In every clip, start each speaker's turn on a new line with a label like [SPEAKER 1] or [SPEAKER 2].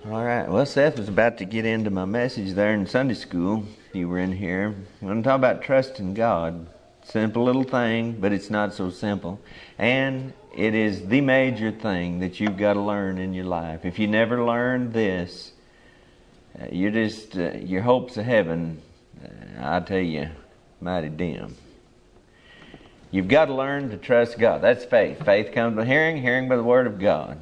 [SPEAKER 1] All right. Well, Seth was about to get into my message there in Sunday school. You were in here. I'm going to talk about trusting God. Simple little thing, but it's not so simple. And it is the major thing that you've got to learn in your life. If you never learn this, your hopes of heaven, I tell you, mighty dim. You've got to learn to trust God. That's faith. Faith comes by hearing, hearing by the Word of God.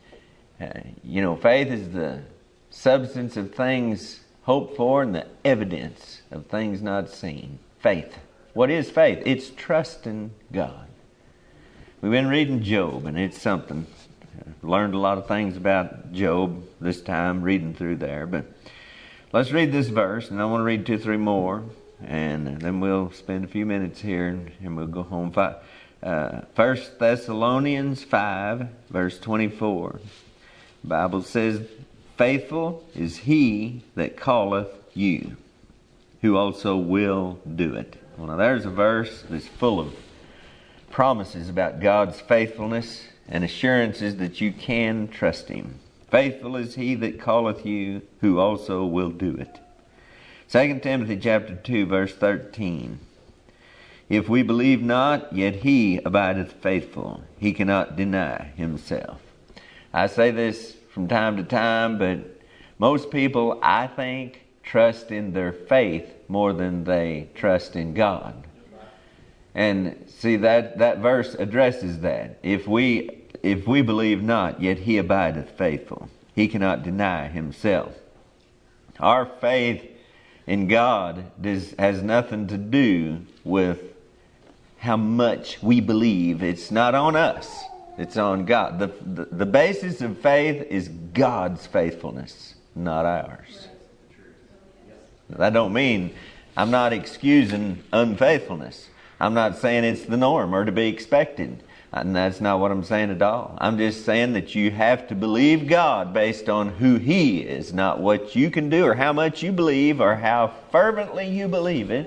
[SPEAKER 1] Faith is the substance of things hoped for and the evidence of things not seen. Faith. What is faith? It's trusting God. We've been reading Job, and it's something. Learned a lot of things about Job this time, reading through there. But let's read this verse, and I want to read 2 or 3 more, and then we'll spend a few minutes here, and we'll go home. 1 Thessalonians 5, verse 24. The Bible says, "Faithful is he that calleth you, who also will do it." Well, now there's a verse that's full of promises about God's faithfulness and assurances that you can trust Him. Faithful is he that calleth you, who also will do it. 2 Timothy chapter 2, verse 13. "If we believe not, yet he abideth faithful. He cannot deny himself." I say this from time to time, but most people, I think, trust in their faith more than they trust in God. And see, that verse addresses that. If we believe not, yet he abideth faithful. He cannot deny himself. Our faith in God has nothing to do with how much we believe. It's not on us. It's on God. The basis of faith is God's faithfulness, not ours. That don't mean I'm not excusing unfaithfulness. I'm not saying it's the norm or to be expected. And that's not what I'm saying at all. I'm just saying that you have to believe God based on who He is, not what you can do or how much you believe or how fervently you believe it.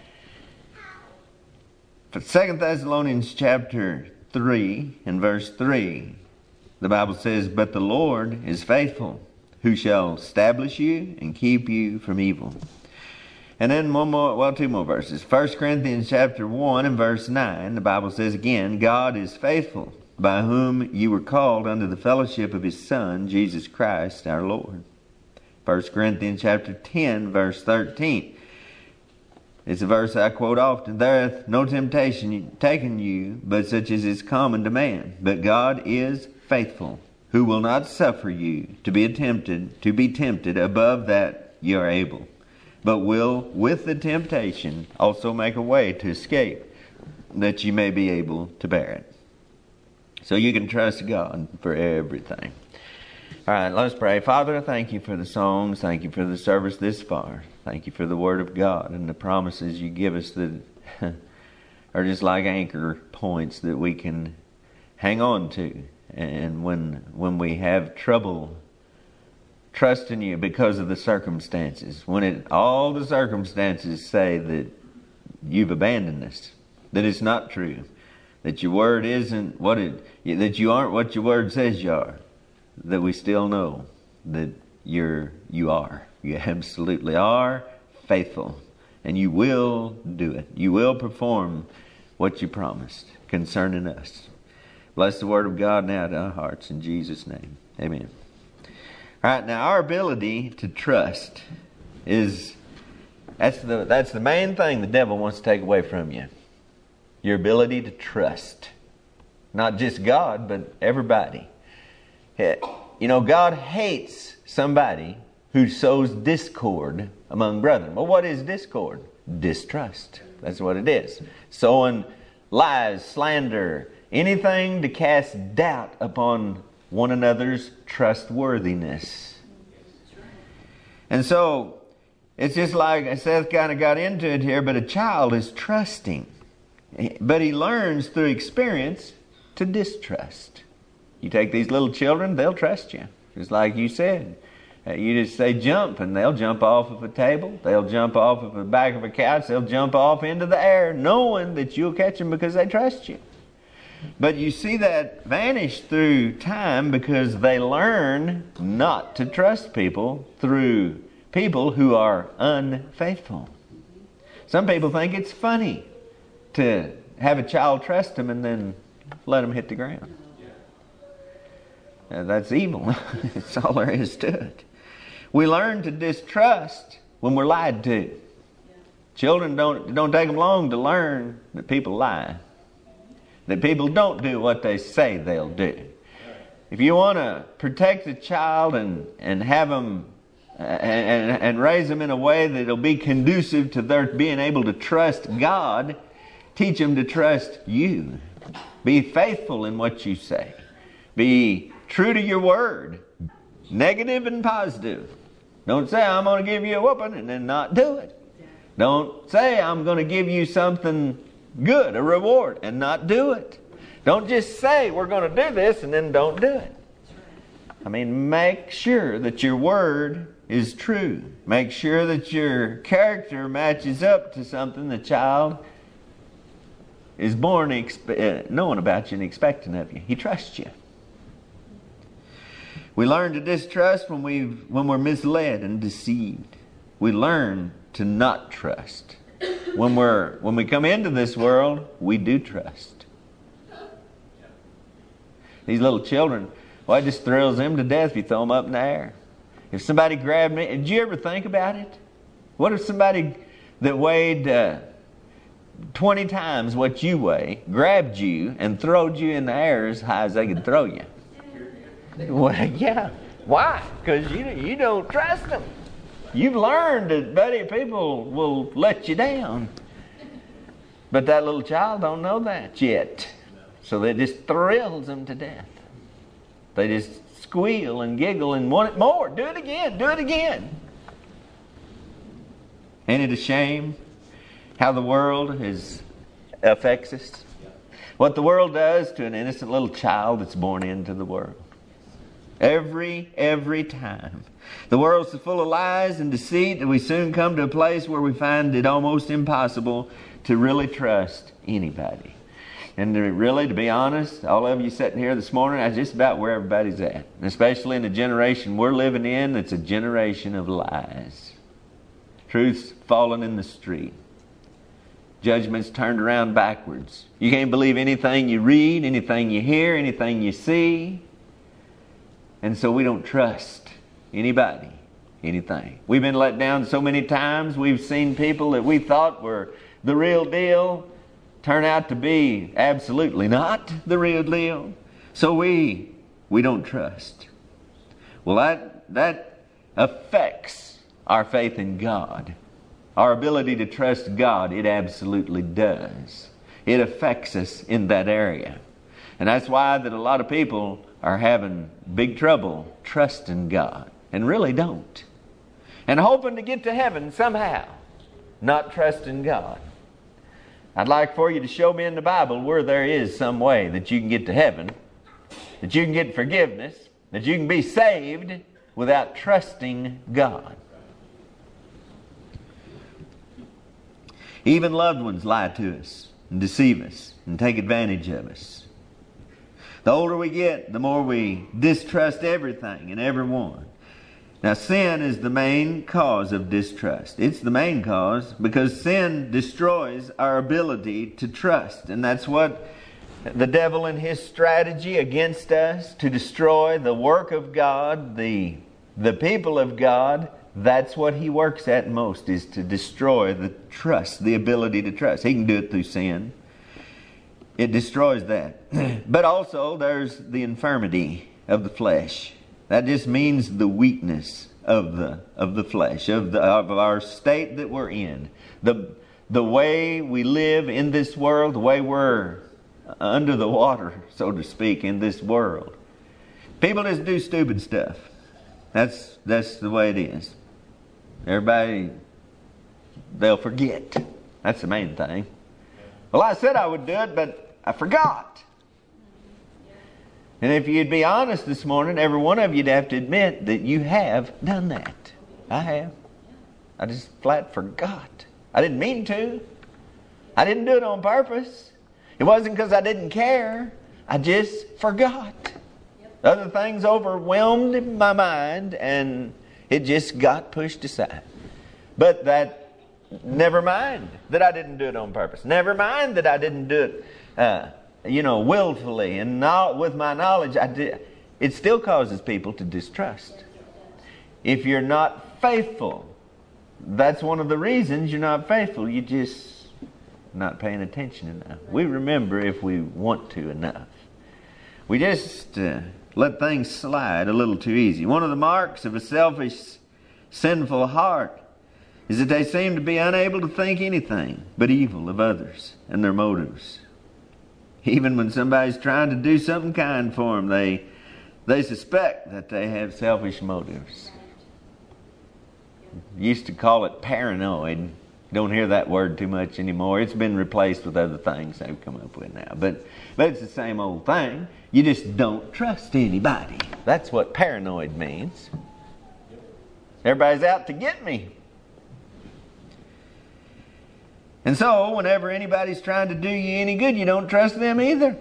[SPEAKER 1] 2 Thessalonians chapter 3 and verse 3, the Bible says, "But the Lord is faithful, who shall establish you and keep you from evil." And then 2 more verses. 1 Corinthians chapter 1 and verse 9, the Bible says again, "God is faithful, by whom you were called unto the fellowship of His Son, Jesus Christ our Lord." 1 Corinthians chapter 10, verse 13. It's a verse I quote often. "There hath no temptation taken you, but such as is common to man. But God is faithful, who will not suffer you to be tempted above that ye are able, but will with the temptation also make a way to escape, that you may be able to bear it." So you can trust God for everything. All right, let's pray. Father, I thank you for the songs. Thank you for the service this far. Thank you for the Word of God and the promises you give us that are just like anchor points that we can hang on to. And when we have trouble trusting you because of the circumstances, when all the circumstances say that you've abandoned us, that it's not true, that your Word isn't that you aren't what your Word says you are, that we still know that you are. You absolutely are faithful, and you will do it. You will perform what you promised concerning us. Bless the Word of God now to our hearts in Jesus' name. Amen. All right, now our ability to trust that's the main thing the devil wants to take away from you. Your ability to trust. Not just God, but everybody. God hates somebody who sows discord among brethren. Well, what is discord? Distrust. That's what it is. Sowing lies, slander, anything to cast doubt upon one another's trustworthiness. And so, it's just like Seth kind of got into it here, but a child is trusting. But he learns through experience to distrust. You take these little children, they'll trust you. Just like you said. You just say jump, and they'll jump off of a table. They'll jump off of the back of a couch. They'll jump off into the air, knowing that you'll catch them because they trust you. But you see that vanish through time because they learn not to trust people through people who are unfaithful. Some people think it's funny to have a child trust them and then let them hit the ground. That's evil. That's all there is to it. We learn to distrust when we're lied to. Children don't take them long to learn that people lie. That people don't do what they say they'll do. If you want to protect a child and have them and raise them in a way that'll be conducive to their being able to trust God, teach them to trust you. Be faithful in what you say. Be true to your word, negative and positive. Don't say, I'm going to give you a whooping and then not do it. Don't say, I'm going to give you something good, a reward, and not do it. Don't just say, we're going to do this and then don't do it. I mean, make sure that your word is true. Make sure that your character matches up to something the child is born knowing about you and expecting of you. He trusts you. We learn to distrust when we're misled and deceived. We learn to not trust. When we come into this world, we do trust. These little children, well, it just thrills them to death if you throw them up in the air. If somebody grabbed me, did you ever think about it? What if somebody that weighed 20 times what you weigh grabbed you and throwed you in the air as high as they could throw you? Well, yeah. Why? Because you don't trust them. You've learned that, buddy, people will let you down. But that little child don't know that yet. So that just thrills them to death. They just squeal and giggle and want it more. Do it again. Do it again. Ain't it a shame how the world affects us? What the world does to an innocent little child that's born into the world. Every time. The world's so full of lies and deceit that we soon come to a place where we find it almost impossible to really trust anybody. And to be honest, all of you sitting here this morning, that's just about where everybody's at. And especially in the generation we're living in, it's a generation of lies. Truth's fallen in the street. Judgment's turned around backwards. You can't believe anything you read, anything you hear, anything you see. And so we don't trust anybody, anything. We've been let down so many times. We've seen people that we thought were the real deal turn out to be absolutely not the real deal. So we don't trust. Well, that affects our faith in God. Our ability to trust God, it absolutely does. It affects us in that area. And that's why that a lot of people are having big trouble trusting God and really don't. And hoping to get to heaven somehow, not trusting God. I'd like for you to show me in the Bible where there is some way that you can get to heaven, that you can get forgiveness, that you can be saved without trusting God. Even loved ones lie to us and deceive us and take advantage of us. The older we get, the more we distrust everything and everyone. Now, sin is the main cause of distrust. It's the main cause because sin destroys our ability to trust. And that's what the devil in his strategy against us, to destroy the work of God, the people of God, that's what he works at most, is to destroy the trust, the ability to trust. He can do it through sin. It destroys that. But also there's the infirmity of the flesh. That just means the weakness of the flesh, of our state that we're in. The way we live in this world, the way we're under the water, so to speak, in this world. People just do stupid stuff. That's the way it is. Everybody, they'll forget. That's the main thing. Well, I said I would do it, but I forgot. And if you'd be honest this morning, every one of you'd have to admit that you have done that. I have. I just flat forgot. I didn't mean to. I didn't do it on purpose. It wasn't because I didn't care. I just forgot. Other things overwhelmed my mind and it just got pushed aside. But that, never mind that I didn't do it on purpose. Never mind that I didn't do it, willfully and not with my knowledge. I did. It still causes people to distrust. If you're not faithful, that's one of the reasons you're not faithful. You're just not paying attention enough. We remember if we want to enough. We just let things slide a little too easy. One of the marks of a selfish, sinful heart is that they seem to be unable to think anything but evil of others and their motives. Even when somebody's trying to do something kind for them, they suspect that they have selfish motives. Used to call it paranoid. Don't hear that word too much anymore. It's been replaced with other things they've come up with now. But it's the same old thing. You just don't trust anybody. That's what paranoid means. Everybody's out to get me. And so, whenever anybody's trying to do you any good, you don't trust them either.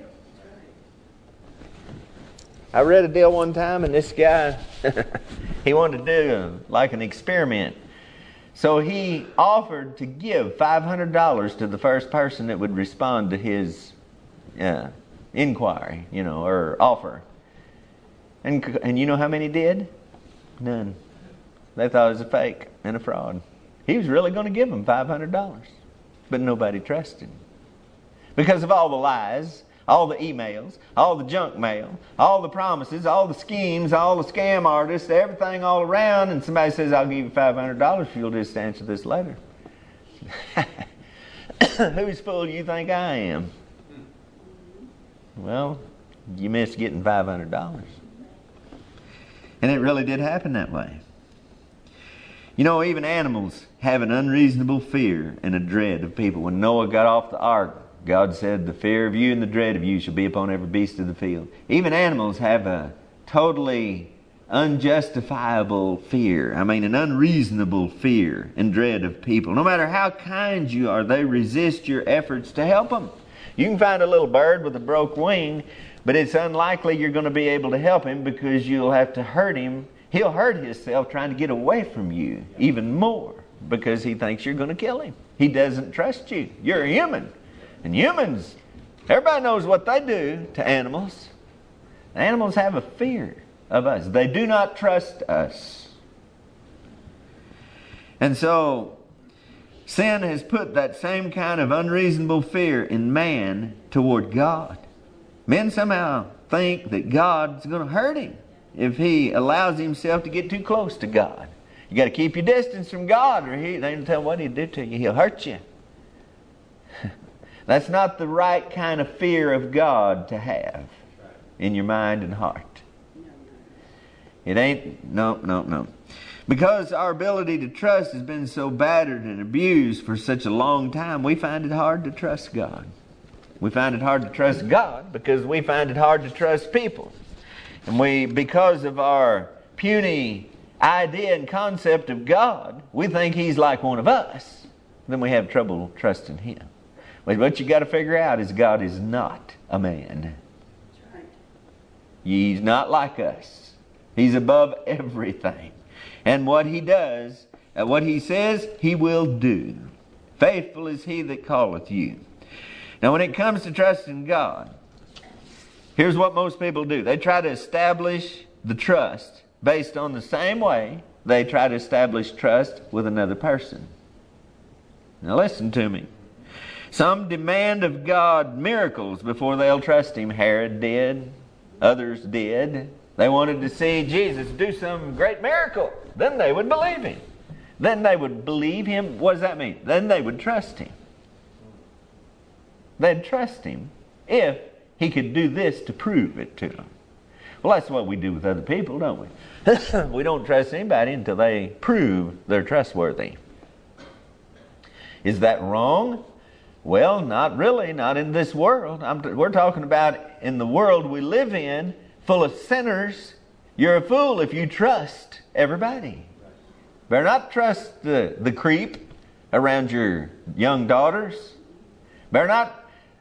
[SPEAKER 1] I read a deal one time, and this guy, he wanted to do like an experiment. So he offered to give $500 to the first person that would respond to his inquiry, or offer. And you know how many did? None. They thought it was a fake and a fraud. He was really going to give them $500. But nobody trusted him. Because of all the lies, all the emails, all the junk mail, all the promises, all the schemes, all the scam artists, everything all around, and somebody says, I'll give you $500 if you'll just answer this letter. Whose fool do you think I am? Well, you missed getting $500. And it really did happen that way. Even animals have an unreasonable fear and a dread of people. When Noah got off the ark, God said, the fear of you and the dread of you shall be upon every beast of the field. Even animals have a totally unjustifiable fear. An unreasonable fear and dread of people. No matter how kind you are, they resist your efforts to help them. You can find a little bird with a broke wing, but it's unlikely you're going to be able to help him because you'll have to hurt him. He'll hurt himself trying to get away from you even more because he thinks you're going to kill him. He doesn't trust you. You're a human. And humans, everybody knows what they do to animals. Animals have a fear of us. They do not trust us. And so, sin has put that same kind of unreasonable fear in man toward God. Men somehow think that God's going to hurt him if he allows himself to get too close to God. You got to keep your distance from God, or they don't tell what he'll do to you. He'll hurt you. That's not the right kind of fear of God to have in your mind and heart. It ain't, no. Because our ability to trust has been so battered and abused for such a long time, we find it hard to trust God. We find it hard to trust God because we find it hard to trust people. And because of our puny idea and concept of God, we think He's like one of us. Then we have trouble trusting Him. But what you got to figure out is God is not a man. He's not like us. He's above everything. And what He does, what He says, He will do. Faithful is He that calleth you. Now when it comes to trusting God, here's what most people do. They try to establish the trust based on the same way they try to establish trust with another person. Now listen to me. Some demand of God miracles before they'll trust Him. Herod did. Others did. They wanted to see Jesus do some great miracle. Then they would believe Him. Then they would believe Him. What does that mean? Then they would trust Him. They'd trust Him if He could do this to prove it to them. Well, that's what we do with other people, don't we? We don't trust anybody until they prove they're trustworthy. Is that wrong? Well, not really. Not in this world. We're talking about in the world we live in, full of sinners. You're a fool if you trust everybody. Better not trust the creep around your young daughters. Better not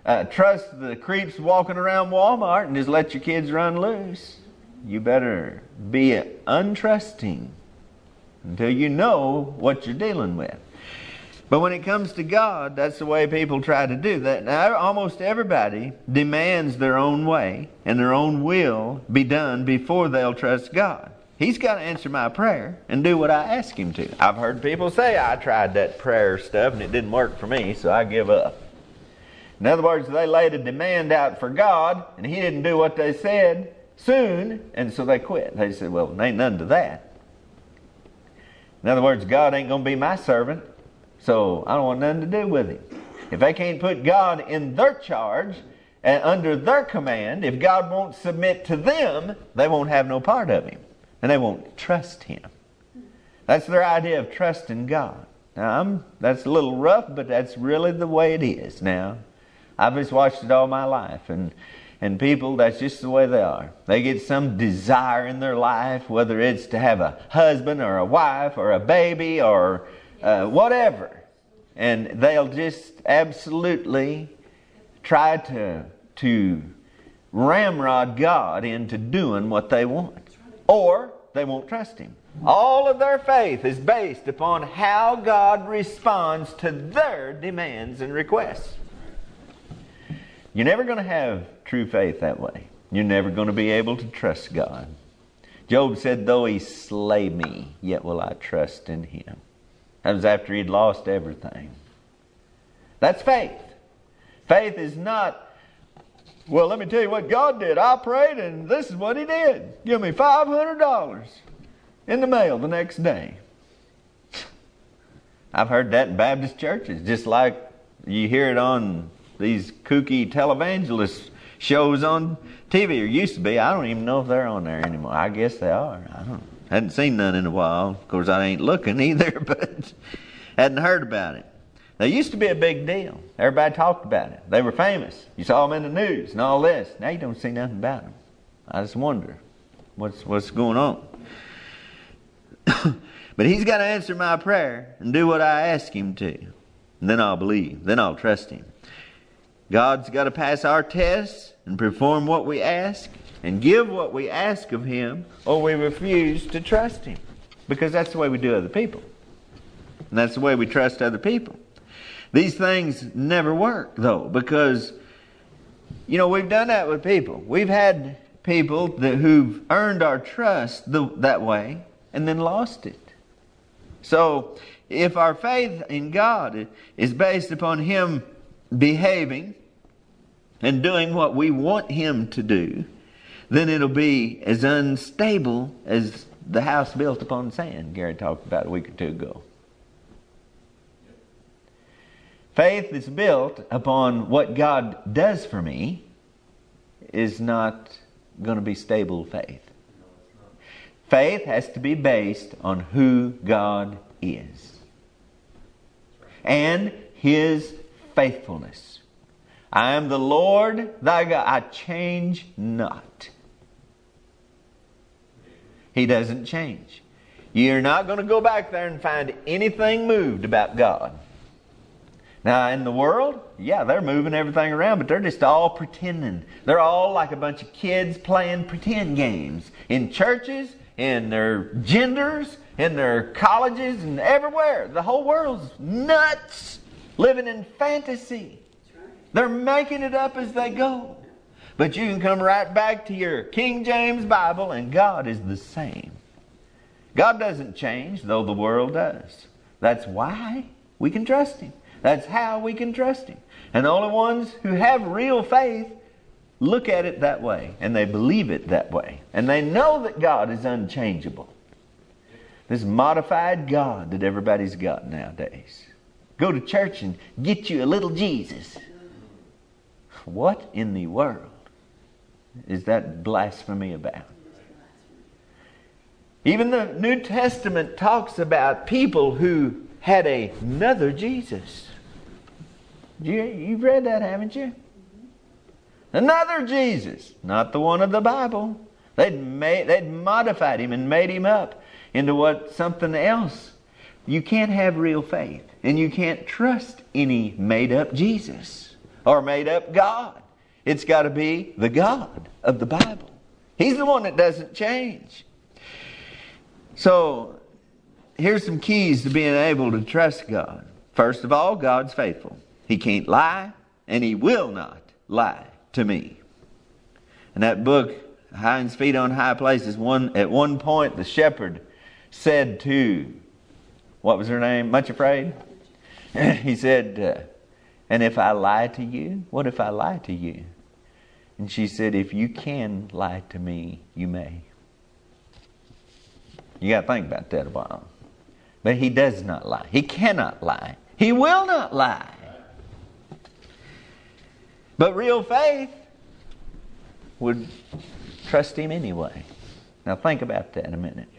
[SPEAKER 1] trust the creeps walking around Walmart and just let your kids run loose. You better be untrusting until you know what you're dealing with. But when it comes to God, that's the way people try to do that. Now, almost everybody demands their own way and their own will be done before they'll trust God. He's got to answer my prayer and do what I ask Him to. I've heard people say, I tried that prayer stuff and it didn't work for me, so I give up. In other words, they laid a demand out for God and He didn't do what they said soon, and so they quit. They said, well, there ain't nothing to that. In other words, God ain't going to be my servant, so I don't want nothing to do with Him. If they can't put God in their charge and under their command, if God won't submit to them, they won't have no part of Him. And they won't trust Him. That's their idea of trusting God. Now, that's a little rough, but that's really the way it is now. I've just watched it all my life. And people, that's just the way they are. They get some desire in their life, whether it's to have a husband or a wife or a baby or whatever. And they'll just absolutely try to ramrod God into doing what they want. Or they won't trust Him. All of their faith is based upon how God responds to their demands and requests. You're never going to have true faith that way. You're never going to be able to trust God. Job said, though He slay me, yet will I trust in Him. That was after he'd lost everything. That's faith. Faith is not, well, let me tell you what God did. I prayed and this is what He did. Give me $500 in the mail the next day. I've heard that in Baptist churches, just like you hear it on these kooky televangelist shows on TV, or used to be. I don't even know if they're on there anymore. I guess they are. Hadn't seen none in a while. Of course, I ain't looking either, but hadn't heard about it. They used to be a big deal. Everybody talked about it. They were famous. You saw them in the news and all this. Now you don't see nothing about them. I just wonder what's going on. But He's got to answer my prayer and do what I ask Him to. And then I'll believe. Then I'll trust Him. God's got to pass our tests and perform what we ask and give what we ask of Him, or we refuse to trust Him. Because that's the way we do other people. And that's the way we trust other people. These things never work, though, because, we've done that with people. We've had people who've earned our trust that way and then lost it. So, if our faith in God is based upon Him behaving and doing what we want Him to do, then it'll be as unstable as the house built upon sand Gary talked about a week or two ago. Faith that's built upon what God does for me is not going to be stable faith. Faith has to be based on who God is and His faithfulness. I am the Lord thy God. I change not. He doesn't change. You're not going to go back there and find anything moved about God. Now, in the world, they're moving everything around, but they're just all pretending. They're all like a bunch of kids playing pretend games. In churches, in their genders, in their colleges, and everywhere. The whole world's nuts, living in fantasy. They're making it up as they go. But you can come right back to your King James Bible, and God is the same. God doesn't change, though the world does. That's why we can trust Him. That's how we can trust Him. And the only ones who have real faith look at it that way. And they believe it that way. And they know that God is unchangeable. This modified God that everybody's got nowadays. Go to church and get you a little Jesus. What in the world is that blasphemy about? Even the New Testament talks about people who had another Jesus. You've read that, haven't you? Another Jesus, not the one of the Bible. They'd modified Him and made Him up into something else. You can't have real faith, and you can't trust any made-up Jesus or made up God. It's got to be the God of the Bible. He's the one that doesn't change. So, here's some keys to being able to trust God. First of all, God's faithful. He can't lie, and He will not lie to me. In that book, Hinds Feet on High Places, at one point the shepherd said to, what was her name? Much Afraid? He said, and if I lie to you? What if I lie to you? And she said, if you can lie to me, you may. You got to think about that a while. But He does not lie. He cannot lie. He will not lie. But real faith would trust Him anyway. Now think about that a minute.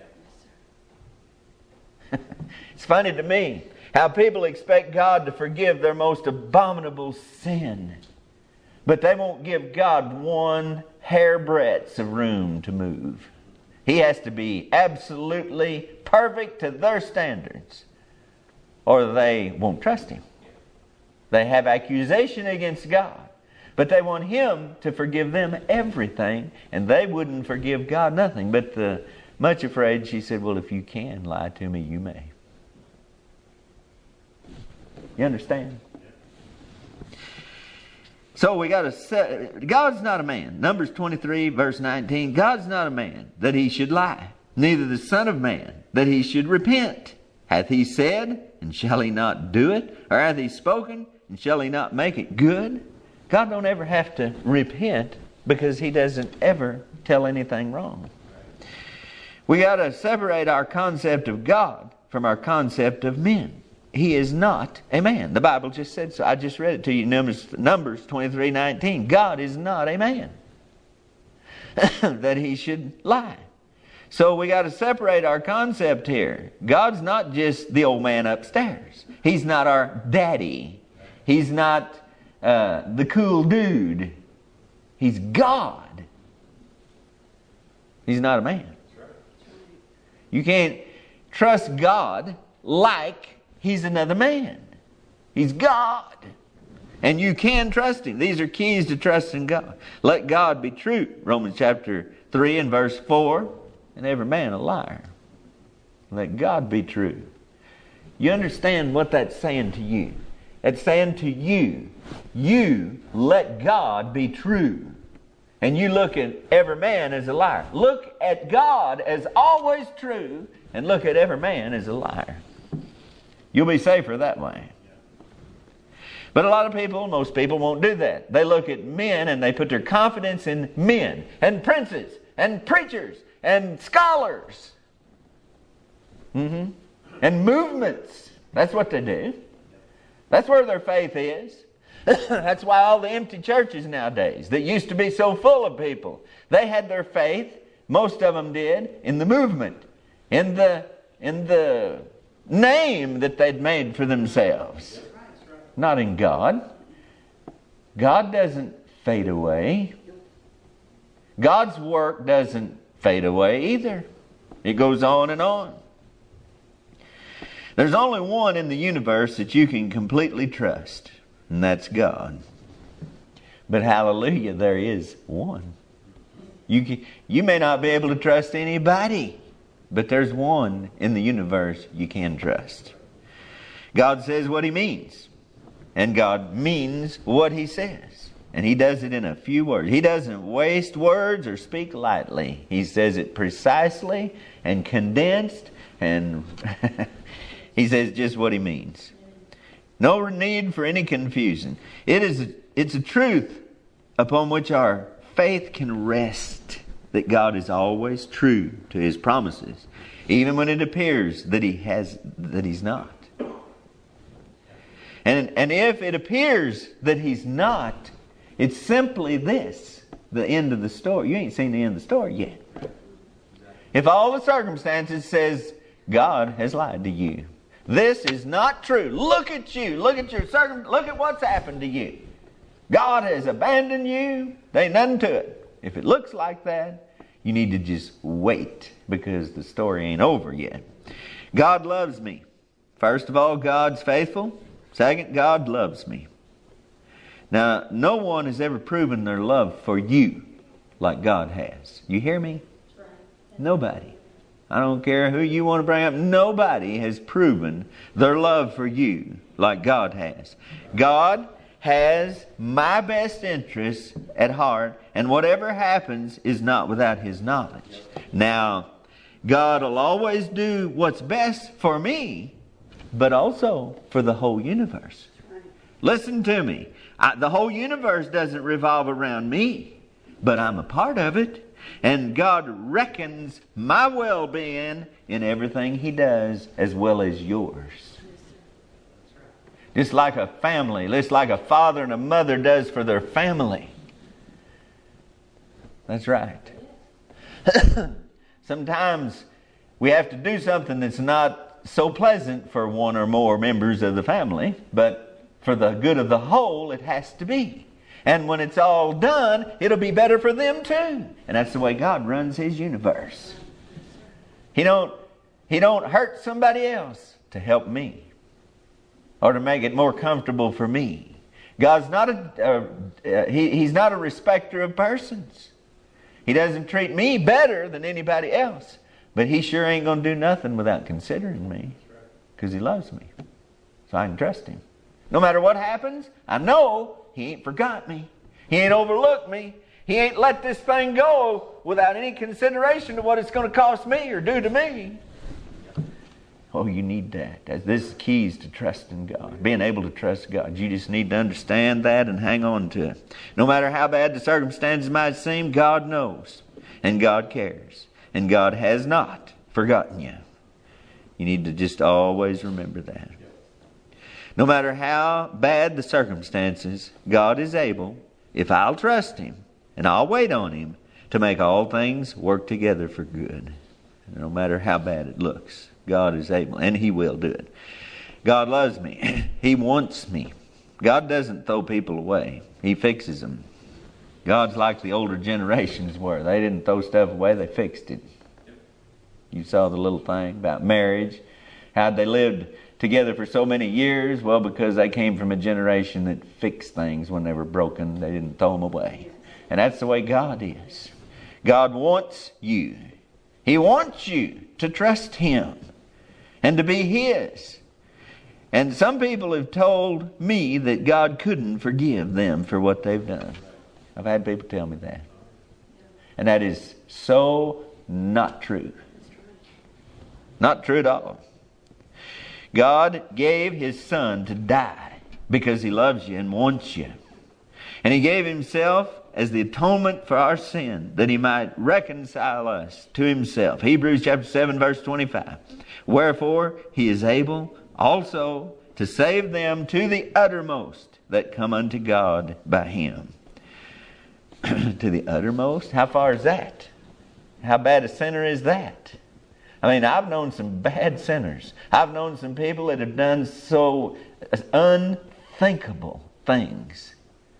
[SPEAKER 1] It's funny to me how people expect God to forgive their most abominable sin, but they won't give God one hairbreadth of room to move. He has to be absolutely perfect to their standards, or they won't trust Him. They have accusation against God, but they want Him to forgive them everything, and they wouldn't forgive God nothing. But the Much Afraid, she said, well, if you can lie to me, you may. You understand? So we got to set, God's not a man. Numbers 23 verse 19. God's not a man that He should lie, neither the Son of Man that He should repent. Hath He said, and shall He not do it? Or hath He spoken, and shall He not make it good? God don't ever have to repent, because He doesn't ever tell anything wrong. We got to separate our concept of God from our concept of men. He is not a man. The Bible just said so. I just read it to you. Numbers 23:19. God is not a man that He should lie. So we got to separate our concept here. God's not just the old man upstairs. He's not our daddy. He's not the cool dude. He's God. He's not a man. You can't trust God like He's another man. He's God. And you can trust Him. These are keys to trusting God. Let God be true. Romans chapter 3 and verse 4. And every man a liar. Let God be true. You understand what that's saying to you? It's saying to you, you let God be true. And you look at every man as a liar. Look at God as always true, and look at every man as a liar. You'll be safer that way. But a lot of people, most people won't do that. They look at men and they put their confidence in men and princes and preachers and scholars. And movements. That's what they do. That's where their faith is. That's why all the empty churches nowadays that used to be so full of people, they had their faith, most of them did, in the movement, in the name that they'd made for themselves. Not in God. God doesn't fade away. God's work doesn't fade away either. It goes on and on. There's only one in the universe that you can completely trust, and that's God. But hallelujah, there is one. You may not be able to trust anybody, but there's one in the universe you can trust. God says what He means, and God means what He says. And He does it in a few words. He doesn't waste words or speak lightly. He says it precisely and condensed, and He says just what He means. No need for any confusion. It's a truth upon which our faith can rest, that God is always true to His promises, even when it appears that He's not. And if it appears that He's not, it's simply this, the end of the story. You ain't seen the end of the story yet. If all the circumstances says God has lied to you, this is not true. Look at you. Look at what's happened to you. God has abandoned you. There ain't nothing to it. If it looks like that, you need to just wait, because the story ain't over yet. God loves me. First of all, God's faithful. Second, God loves me. Now, no one has ever proven their love for you like God has. You hear me? Nobody. I don't care who you want to bring up. Nobody has proven their love for you like God has. God has my best interests at heart, and whatever happens is not without His knowledge. Now, God will always do what's best for me, but also for the whole universe. Listen to me. The whole universe doesn't revolve around me, but I'm a part of it. And God reckons my well-being in everything He does, as well as yours. Just like a family, just like a father and a mother does for their family. That's right. Sometimes we have to do something that's not so pleasant for one or more members of the family, but for the good of the whole, it has to be. And when it's all done, it'll be better for them too. And that's the way God runs His universe. He don't hurt somebody else to help me, or to make it more comfortable for me. God's not He's not a respecter of persons. He doesn't treat me better than anybody else. But He sure ain't going to do nothing without considering me, because He loves me. So I can trust Him. No matter what happens, I know He ain't forgot me. He ain't overlooked me. He ain't let this thing go without any consideration of what it's going to cost me or do to me. Oh, you need that. This is keys to trusting God. Being able to trust God. You just need to understand that and hang on to it. No matter how bad the circumstances might seem, God knows. And God cares. And God has not forgotten you. You need to just always remember that. No matter how bad the circumstances, God is able, if I'll trust Him and I'll wait on Him, to make all things work together for good. No matter how bad it looks, God is able, and He will do it. God loves me. He wants me. God doesn't throw people away. He fixes them. God's like the older generations were. They didn't throw stuff away, they fixed it. You saw the little thing about marriage, how they lived together for so many years. Well, because they came from a generation that fixed things when they were broken. They didn't throw them away. And that's the way God is. God wants you. He wants you to trust Him and to be His. And some people have told me that God couldn't forgive them for what they've done. I've had people tell me that. And that is so not true. Not true at all. God gave His Son to die because He loves you and wants you. And He gave Himself as the atonement for our sin, that He might reconcile us to Himself. Hebrews chapter 7 verse 25. Wherefore He is able also to save them to the uttermost that come unto God by Him. To the uttermost? How far is that? How bad a sinner is that? I mean, I've known some bad sinners. I've known some people that have done so unthinkable things.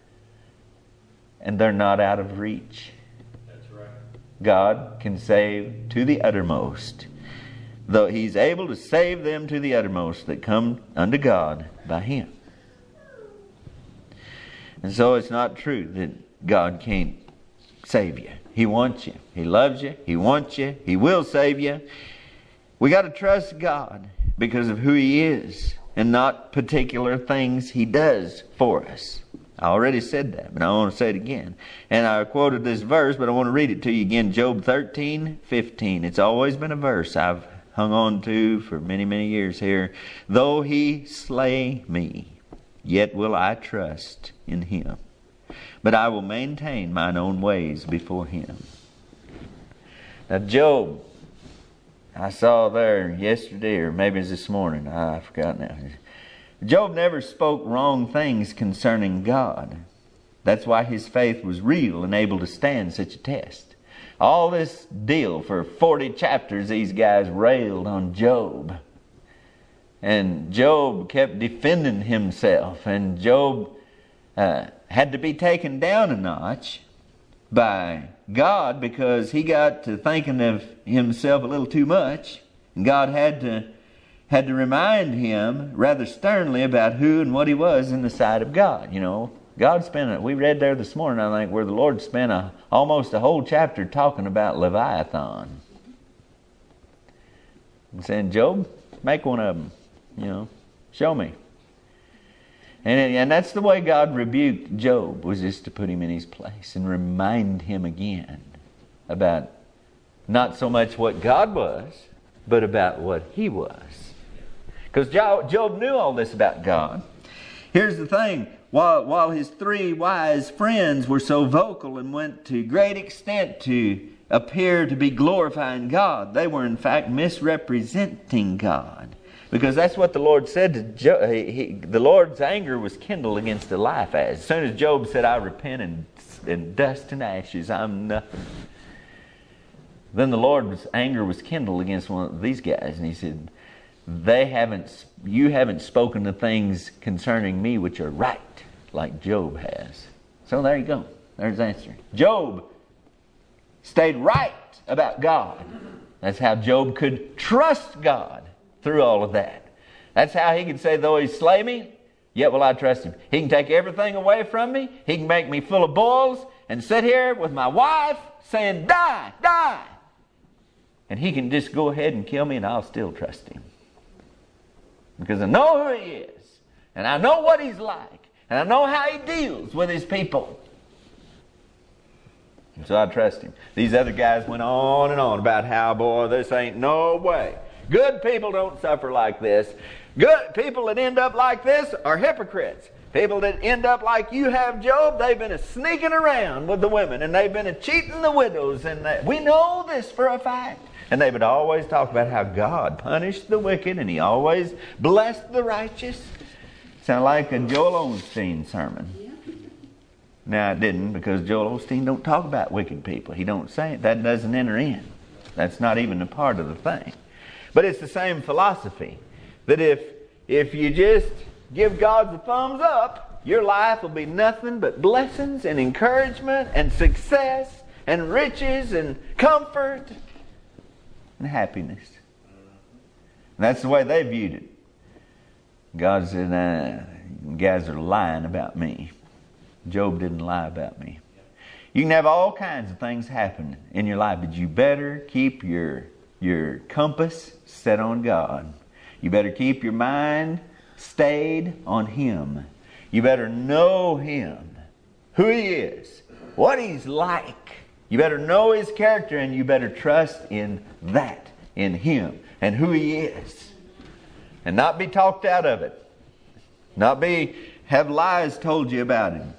[SPEAKER 1] And they're not out of reach.
[SPEAKER 2] That's right.
[SPEAKER 1] God can save to the uttermost. Though He's able to save them to the uttermost that come unto God by Him. And so it's not true that God can't save you. He wants you. He loves you. He wants you. He will save you. We got to trust God because of who He is and not particular things He does for us. I already said that, but I want to say it again. And I quoted this verse, but I want to read it to you again. Job 13:15. It's always been a verse I've hung on to for many, many years here. Though He slay me, yet will I trust in Him. But I will maintain mine own ways before Him. Now Job, I saw there yesterday, or maybe it was this morning, I forgot now. Job never spoke wrong things concerning God. That's why his faith was real and able to stand such a test. All this deal for 40 chapters, these guys railed on Job. And Job kept defending himself. And Job had to be taken down a notch by God because he got to thinking of himself a little too much. And God had to remind him rather sternly about who and what he was in the sight of God. You know, God spent, we read there this morning, I think, where the Lord spent almost a whole chapter talking about Leviathan. And saying, Job, make one of them. Show me. And that's the way God rebuked Job, was just to put him in his place and remind him again about not so much what God was, but about what he was. Because Job knew all this about God. Here's the thing. While his three wise friends were so vocal and went to great extent to appear to be glorifying God, they were in fact misrepresenting God. Because that's what the Lord said to Job. The Lord's anger was kindled against Eliphaz. As soon as Job said, I repent in dust and ashes, I'm nothing. Then the Lord's anger was kindled against one of these guys. And he said, you haven't spoken the things concerning me which are right, like Job has. So there you go. There's the answer. Job stayed right about God. That's how Job could trust God through all of that. That's how he could say, though he slay me, yet will I trust him. He can take everything away from me. He can make me full of boils and sit here with my wife saying, die, die. And he can just go ahead and kill me and I'll still trust him. Because I know who he is. And I know what he's like. And I know how he deals with his people. And so I trust him. These other guys went on and on about how, boy, this ain't no way. Good people don't suffer like this. Good people that end up like this are hypocrites. People that end up like you have, Job, they've been sneaking around with the women and they've been cheating the widows. And we know this for a fact. And they would always talk about how God punished the wicked and he always blessed the righteous. Sound like a Joel Osteen sermon. Now it didn't, because Joel Osteen don't talk about wicked people. He don't say it. That doesn't enter in. That's not even a part of the thing. But it's the same philosophy. That if you just give God the thumbs up, your life will be nothing but blessings and encouragement and success and riches and comfort and happiness. And that's the way they viewed it. God said, you guys are lying about me. Job didn't lie about me. You can have all kinds of things happen in your life, but you better keep your compass set on God. You better keep your mind stayed on Him. You better know Him, who He is, what He's like. You better know His character, and you better trust in that, in Him and who He is. And not be talked out of it. Not have lies told you about Him.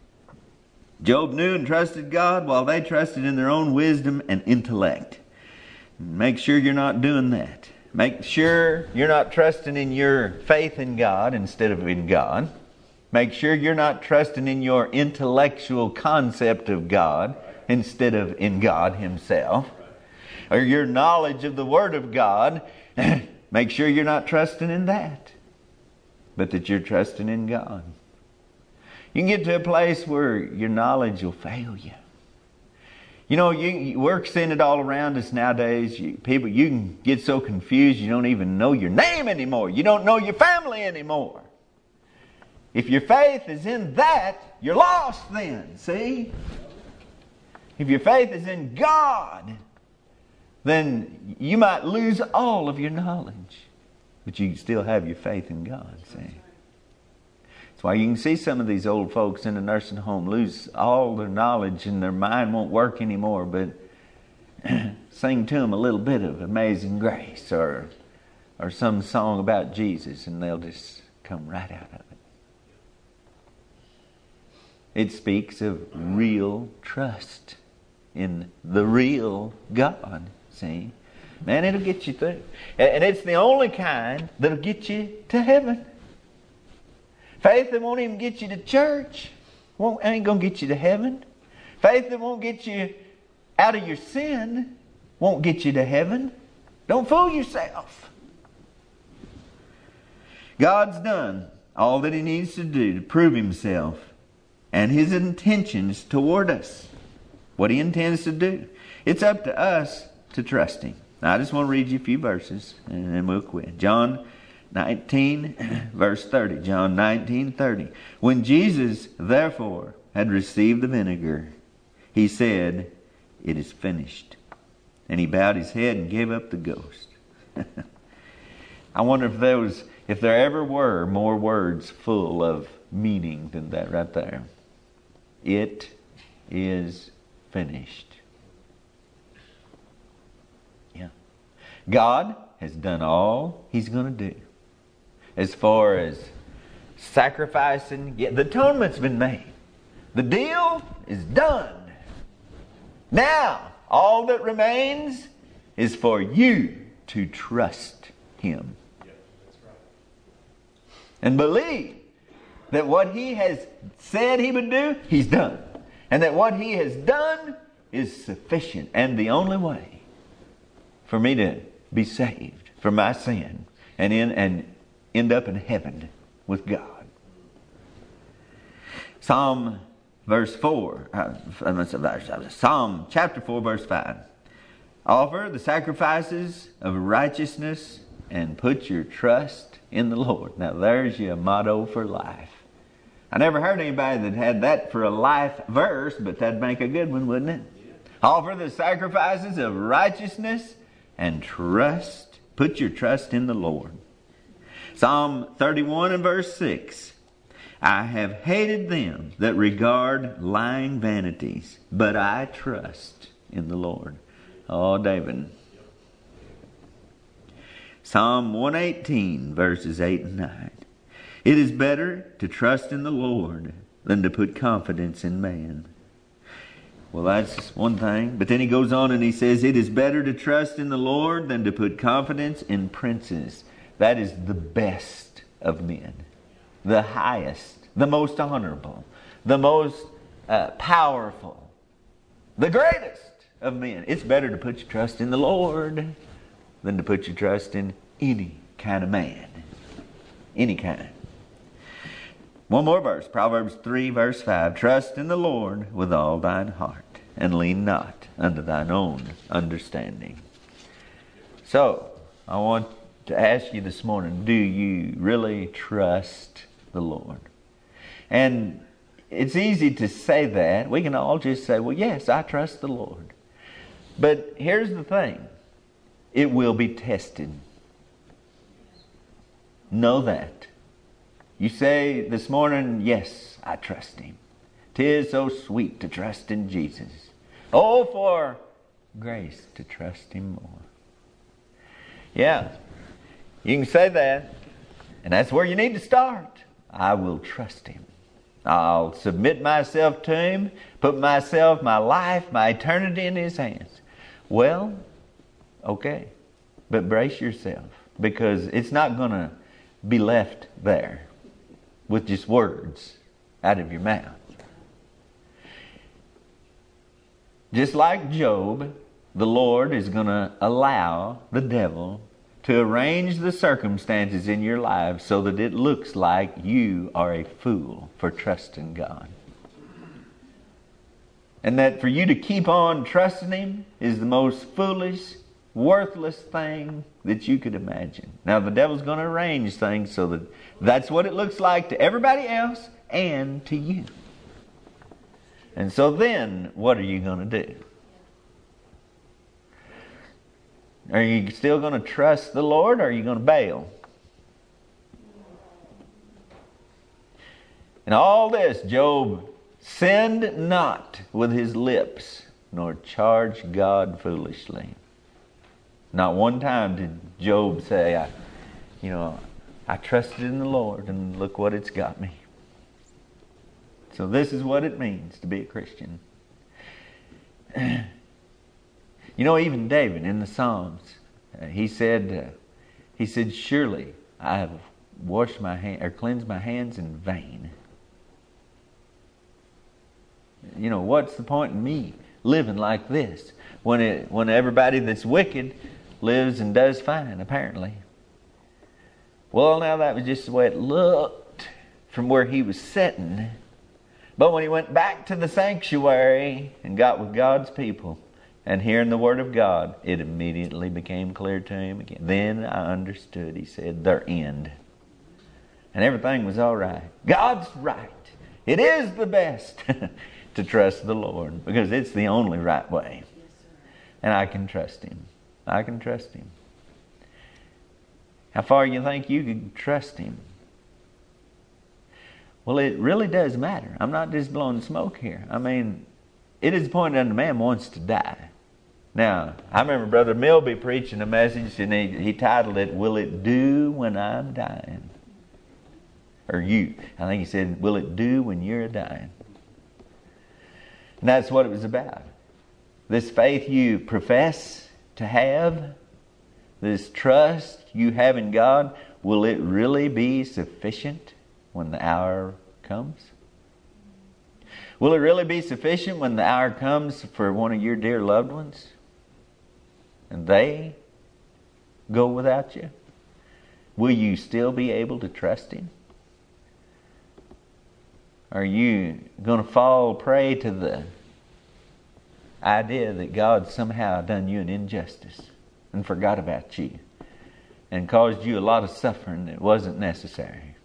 [SPEAKER 1] Job knew and trusted God while they trusted in their own wisdom and intellect. Make sure you're not doing that. Make sure you're not trusting in your faith in God instead of in God. Make sure you're not trusting in your intellectual concept of God instead of in God Himself. Or your knowledge of the Word of God. Make sure you're not trusting in that, but that you're trusting in God. You can get to a place where your knowledge will fail you. You know, we're seeing it all around us nowadays. You can get so confused you don't even know your name anymore. You don't know your family anymore. If your faith is in that, you're lost then, see? If your faith is in God, then you might lose all of your knowledge. But you can still have your faith in God, see? That's why you can see some of these old folks in a nursing home lose all their knowledge and their mind won't work anymore, but sing to them a little bit of Amazing Grace or some song about Jesus and they'll just come right out of it. It speaks of real trust in the real God, see? Man, it'll get you through. And it's the only kind that'll get you to heaven. Faith that won't even get you to church ain't going to get you to heaven. Faith that won't get you out of your sin won't get you to heaven. Don't fool yourself. God's done all that He needs to do to prove Himself and His intentions toward us. What He intends to do. It's up to us to trust Him. Now, I just want to read you a few verses and then we'll quit. John 19, verse 30. John 19:30. When Jesus, therefore, had received the vinegar, he said, "It is finished." And he bowed his head and gave up the ghost. I wonder if there ever were more words full of meaning than that right there. It is finished. Yeah. God has done all He's going to do. As far as sacrificing, the atonement's been made. The deal is done. Now, all that remains is for you to trust Him.
[SPEAKER 2] Yeah, that's right.
[SPEAKER 1] And believe that what He has said He would do, He's done. And that what He has done is sufficient and the only way for me to be saved from my sin and end up in heaven with God. Psalm chapter 4, verse 5. Offer the sacrifices of righteousness and put your trust in the Lord. Now there's your motto for life. I never heard anybody that had that for a life verse, but that'd make a good one, wouldn't it? Yeah. Offer the sacrifices of righteousness and put your trust in the Lord. Psalm 31 and verse 6. I have hated them that regard lying vanities, but I trust in the Lord. Oh, David. Psalm 118, verses 8 and 9. It is better to trust in the Lord than to put confidence in man. Well, that's one thing. But then he goes on and he says, it is better to trust in the Lord than to put confidence in princes. That is the best of men. The highest, the most honorable, the most powerful, the greatest of men. It's better to put your trust in the Lord than to put your trust in any kind of man. Any kind. One more verse, Proverbs 3, verse 5. Trust in the Lord with all thine heart, and lean not unto thine own understanding. So, I want to ask you this morning, do you really trust the Lord? And it's easy to say that. We can all just say, well, yes, I trust the Lord. But here's the thing. It will be tested. Know that. You say this morning, yes, I trust Him. 'Tis so sweet to trust in Jesus. Oh, for grace to trust Him more. Yeah, you can say that. And that's where you need to start. I will trust Him. I'll submit myself to Him, put myself, my life, my eternity in His hands. Well, okay. But brace yourself, because it's not going to be left there with just words out of your mouth. Just like Job, the Lord is going to allow the devil to arrange the circumstances in your life so that it looks like you are a fool for trusting God. And that for you to keep on trusting Him is the most foolish, worthless thing that you could imagine. Now the devil's going to arrange things so that that's what it looks like to everybody else and to you. And so then, what are you going to do? Are you still going to trust the Lord, or are you going to bail? In all this, Job sinned not with his lips, nor charged God foolishly. Not one time did Job say, I trusted in the Lord, and look what it's got me. So this is what it means to be a Christian. Even David in the Psalms, he said, surely I have washed my hand or cleansed my hands in vain. What's the point in me living like this when everybody that's wicked lives and does fine, apparently? Well, now that was just the way it looked from where he was sitting. But when he went back to the sanctuary and got with God's people, and hearing the Word of God, it immediately became clear to him again. Then I understood, he said, their end. And everything was all right. God's right. It is the best to trust the Lord, because it's the only right way. And I can trust Him. I can trust Him. How far you think you can trust Him? Well, it really does matter. I'm not just blowing smoke here. I mean, it is appointed unto man once to die. Now, I remember Brother Milby preaching a message, and he titled it, "Will It Do When I'm Dying?" Or I think he said, "Will it do when you're dying?" And that's what it was about. This faith you profess to have, this trust you have in God, will it really be sufficient when the hour comes? Will it really be sufficient when the hour comes for one of your dear loved ones and they go without you? Will you still be able to trust Him? Are you going to fall prey to the idea that God somehow done you an injustice and forgot about you and caused you a lot of suffering that wasn't necessary?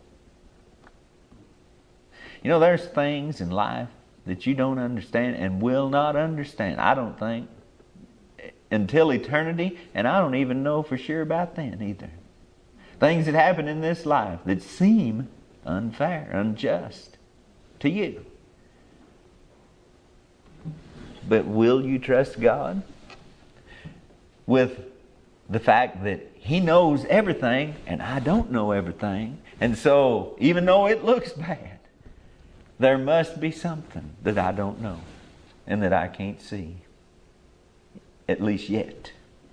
[SPEAKER 1] You know, there's things in life that you don't understand and will not understand, I don't think, until eternity, and I don't even know for sure about then either. Things that happen in this life that seem unfair, unjust to you. But will you trust God with the fact that He knows everything and I don't know everything? And so, even though it looks bad, there must be something that I don't know and that I can't see, at least yet.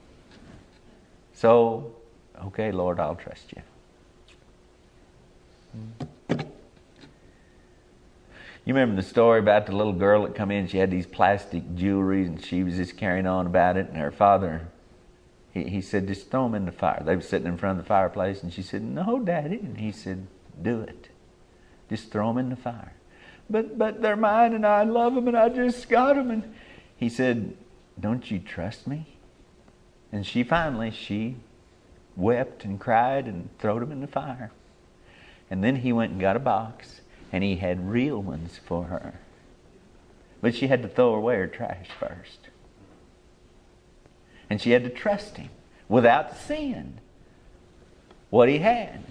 [SPEAKER 1] So, okay, Lord, I'll trust You. You remember the story about the little girl that come in, she had these plastic jewelry and she was just carrying on about it, and her father, he said, just throw them in the fire. They were sitting in front of the fireplace and she said, no, Daddy. And he said, do it. Just throw them in the fire. But they're mine and I love them and I just got them. And he said, don't you trust me? And she wept and cried and threw them in the fire. And then he went and got a box and he had real ones for her. But she had to throw away her trash first. And she had to trust Him without seeing what He had.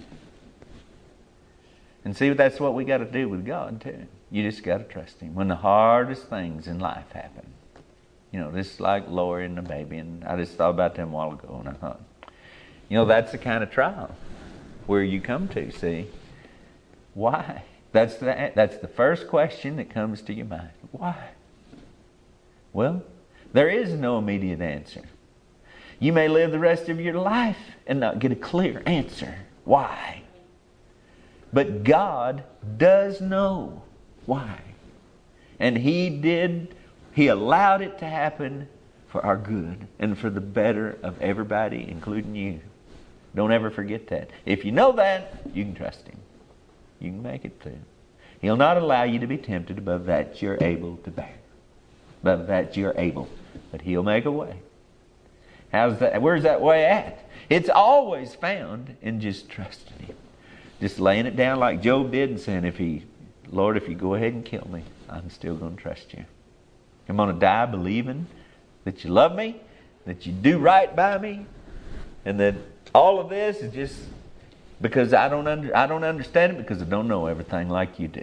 [SPEAKER 1] And see, that's what we got to do with God too. You just got to trust Him when the hardest things in life happen. You know, just like Lori and the baby. And I just thought about them a while ago, and I thought, you know, that's the kind of trial where you come to. See, why? That's the first question that comes to your mind. Why? Well, there is no immediate answer. You may live the rest of your life and not get a clear answer. Why? But God does know why. And He allowed it to happen for our good and for the better of everybody, including you. Don't ever forget that. If you know that, you can trust Him. You can make it through. He'll not allow you to be tempted above that you're able to bear. Above that you're able. But He'll make a way. How's that? Where's that way at? It's always found in just trusting Him. Just laying it down like Job did and saying, Lord, if You go ahead and kill me, I'm still going to trust You. I'm going to die believing that You love me, that You do right by me, and that all of this is just because I don't understand it, because I don't know everything like You do.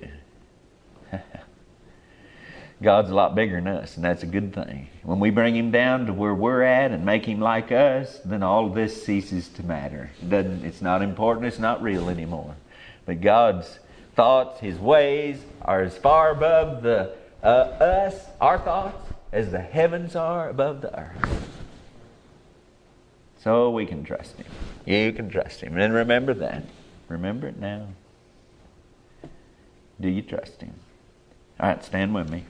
[SPEAKER 1] God's a lot bigger than us, and that's a good thing. When we bring Him down to where we're at and make Him like us, then all of this ceases to matter. It's not important, it's not real anymore. But God's thoughts, His ways are as far above our thoughts, as the heavens are above the earth. So we can trust Him. You can trust Him. And remember that. Remember it now. Do you trust Him? All right, stand with me.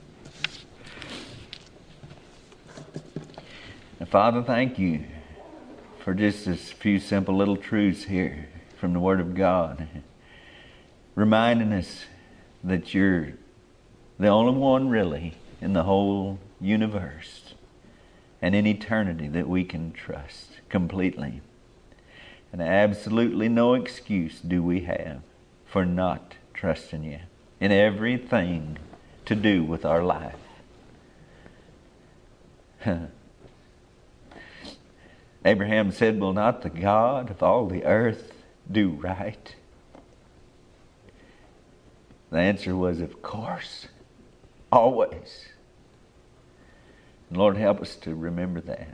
[SPEAKER 1] Now, Father, thank You for just this few simple little truths here from the Word of God, reminding us that You're the only one really in the whole universe and in eternity that we can trust completely. And absolutely no excuse do we have for not trusting you in everything to do with our life. Abraham said, "Will not the God of all the earth do right?" The answer was, of course, always. And Lord, help us to remember that.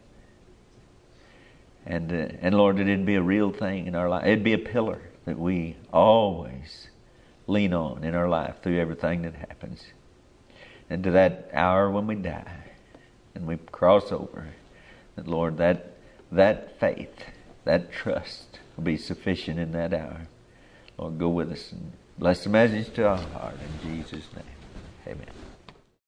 [SPEAKER 1] And Lord, that it'd be a real thing in our life. It'd be a pillar that we always lean on in our life through everything that happens. And to that hour when we die and we cross over, that Lord, that faith, that trust will be sufficient in that hour. Lord, go with us and bless the message to our heart in Jesus' name. Amen.